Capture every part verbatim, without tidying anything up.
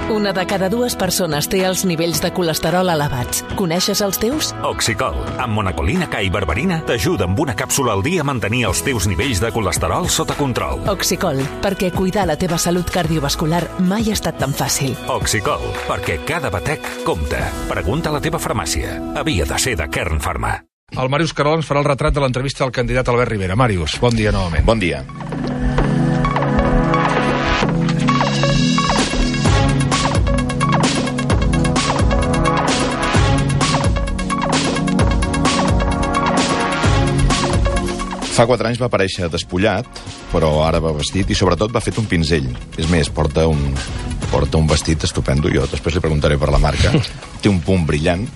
Una de cada dues persones té els nivells de colesterol elevats. Coneixes els teus? Oxicol, amb monacolina K i berberina, t'ajuda amb una càpsula al dia a mantenir els teus nivells de colesterol sota control. Oxicol, perquè cuidar la teva salut cardiovascular mai ha estat tan fàcil. Oxicol, perquè cada batec compta. Pregunta a la teva farmàcia. Havia de ser de Kern Pharma. El Màrius Carol ens farà el retrat de l'entrevista al candidat Albert Rivera. Màrius, bon dia novament. Bon dia. Fa quatre anys va aparèixer despullat, però ara va vestit i sobretot va fet un pinzell. És més, porta un, porta un vestit estupendo, jo després li preguntaré per la marca. Té un punt brillant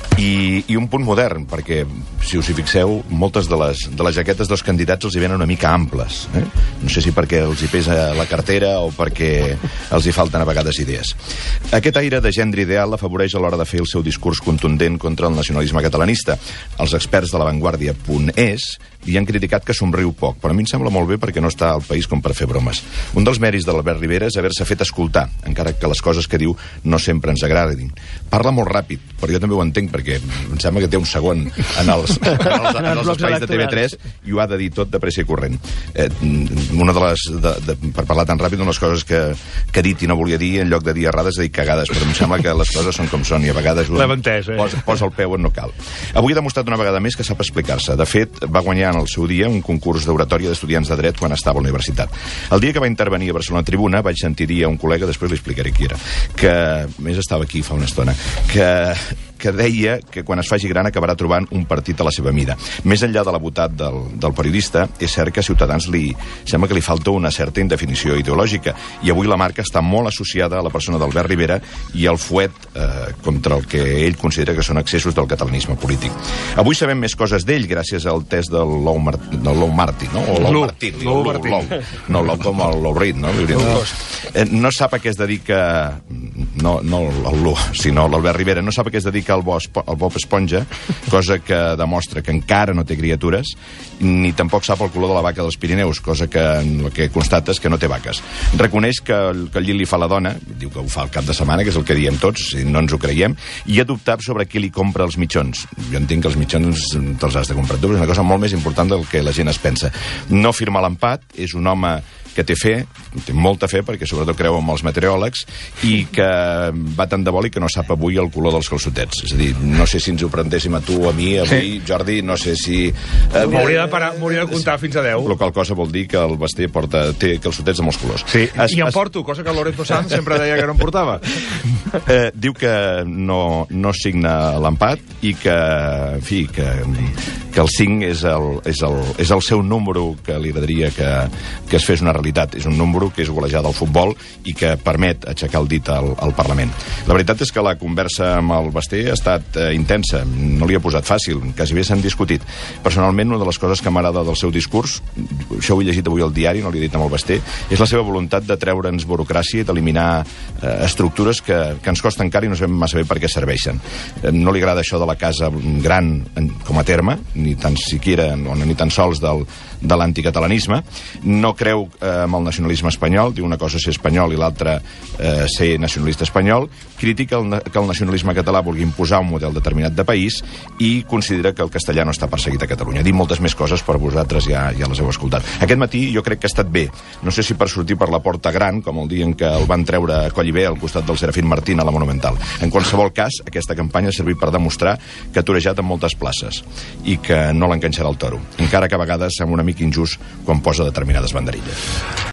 i, i un punt modern, perquè, si us hi fixeu, moltes de les, de les jaquetes dels candidats els hi venen una mica amples. Eh? No sé si perquè els hi pesa la cartera o perquè els hi falten a vegades idees. Aquest aire de gendre ideal l'afavoreix a l'hora de fer el seu discurs contundent contra el nacionalisme catalanista. Els experts de l'avantguàrdia punt es li han criticat que somriu poc, però a mi em sembla molt bé perquè no està al país com per fer bromes. Un dels mèrits de l'Albert Rivera és haver-se fet escoltar, encara que les coses que diu no sempre ens agradin. Parla molt ràpid, però jo també ho entenc, perquè em sembla que té un segon en els, en els, en els espais de T V tres i ho ha de dir tot de pressa i corrent. Eh, una de les, de, de, per parlar tan ràpid, una de les coses que, que ha dit i no volia dir, en lloc de dir errades, ha dit cagades, però em sembla que les coses són com són i a vegades un entès, eh? posa, posa el peu on no cal. Avui ha demostrat una vegada més que sap explicar-se. De fet, va guanyar en el seu dia un concurs d'oratòria d'estudiants de dret quan estava a la universitat. El dia que va intervenir a Barcelona Tribuna vaig sentir dir a un col·lega, després li explicaré qui era, que més estava aquí fa una estona, que que deia que quan es faci gran acabarà trobant un partit a la seva mida. Més enllà de la botat del, del periodista, és cert que a Ciutadans li sembla que li falta una certa indefinició ideològica, i avui la marca està molt associada a la persona d'Albert Rivera i al fuet eh, contra el que ell considera que són excessos del catalanisme polític. Avui sabem més coses d'ell gràcies al test del Lou, Mar no, Lou Martí, no? O Lou Martí. Lou Martí. No, Lou com el Lou Reed, no? Eh, no sap a què es dedica, no, no el Lou, sinó l'Albert Rivera, no sap a què es dedica el Bob Esponja, cosa que demostra que encara no té criatures, ni tampoc sap el color de la vaca dels Pirineus, cosa que el que constata és que no té vaques. Reconeix que el, que el llit li fa la dona, diu que ho fa el cap de setmana, que és el que diem tots, i no ens ho creiem, i ha dubtat sobre qui li compra els mitjons. Jo entenc que els mitjons te'ls has de comprar tu, és una cosa molt més important del que la gent es pensa. No firma l'empat, és un home que té fe, té molta fe, perquè sobretot creu en els meteoròlegs, i que va tant de boli que no sap avui el color dels calçotets. És a dir, no sé si ens ho prendéssim a tu o a mi, avui, sí. Jordi, no sé si... Eh, m'hauria de parar, m'hauria de comptar fins a deu. La qual cosa vol dir que el Basté porta, té calçotets de molts colors. Sí, es, i en es... porto, cosa que Lorenzo Sanz sempre deia que no en portava. Eh, diu que no, no signa l'empat i que, en fi, que, que el cinc és el, és, el, és el seu número que li agradaria que, que es fes una realitat. És un número que és golejada al futbol i que permet aixecar el dit al, al Parlament. La veritat és que la conversa amb el Basté ha estat eh, intensa, no li ha posat fàcil, quasi bé s'han discutit. Personalment, una de les coses que m'agrada del seu discurs, això ho he llegit avui al diari, no l'he dit amb el Basté, és la seva voluntat de treure'ns burocràcia i d'eliminar eh, estructures que, que ens costen car i no sabem massa bé per què serveixen. Eh, no li agrada això de la casa gran en, com a terme, ni tan siquiera, no, ni tan sols del, de l'anticatalanisme. No creu eh, amb el nacionalisme espanyol, diu una cosa ser espanyol i l'altra eh, ser nacionalista espanyol, critica el, que el nacionalisme català vulgui imposar un model determinat de país i considera que el castellà no està perseguit a Catalunya. Diu moltes més coses, però vosaltres ja, ja les heu escoltat. Aquest matí jo crec que ha estat bé, no sé si per sortir per la porta gran, com el dia en què el van treure a Collibè al costat del Serafín Martín a la Monumental. En qualsevol cas, aquesta campanya ha servit per demostrar que ha torejat en moltes places i que no l'enganxarà el toro, encara que a vegades sembla una mica injust quan posa determinades banderilles.